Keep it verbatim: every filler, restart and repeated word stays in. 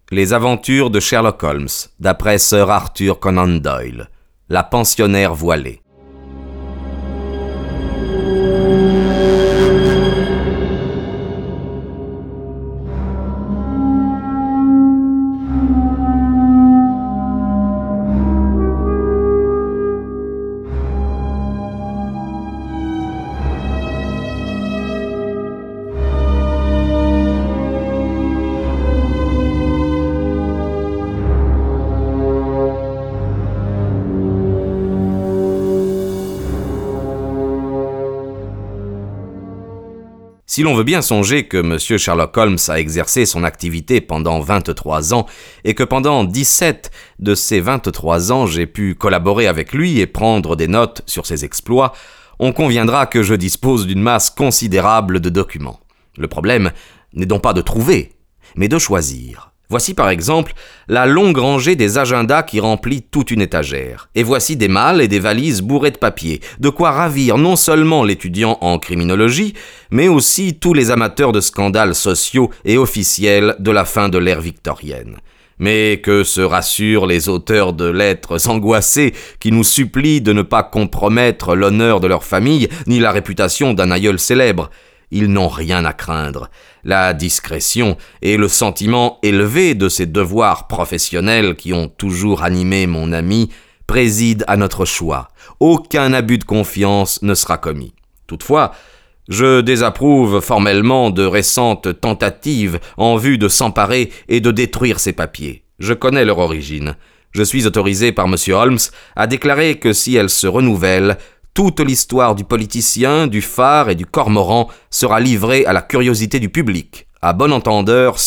Les aventures de Sherlock Holmes, d'après Sir Arthur Conan Doyle. La pensionnaire voilée. Si l'on veut bien songer que M. Sherlock Holmes a exercé son activité pendant vingt-trois ans et que pendant dix-sept de ces vingt-trois ans j'ai pu collaborer avec lui et prendre des notes sur ses exploits, on conviendra que je dispose d'une masse considérable de documents. Le problème n'est donc pas de trouver, mais de choisir. Voici par exemple la longue rangée des agendas qui remplit toute une étagère. Et voici des malles et des valises bourrées de papier, de quoi ravir non seulement l'étudiant en criminologie, mais aussi tous les amateurs de scandales sociaux et officiels de la fin de l'ère victorienne. Mais que se rassurent les auteurs de lettres angoissées qui nous supplient de ne pas compromettre l'honneur de leur famille ni la réputation d'un aïeul célèbre. Ils n'ont rien à craindre. La discrétion et le sentiment élevé de ces devoirs professionnels qui ont toujours animé mon ami président à notre choix. Aucun abus de confiance ne sera commis. Toutefois, je désapprouve formellement de récentes tentatives en vue de s'emparer et de détruire ces papiers. Je connais leur origine. Je suis autorisé par M. Holmes à déclarer que si elle se renouvelle, toute l'histoire du politicien, du phare et du cormoran sera livrée à la curiosité du public. À bon entendeur,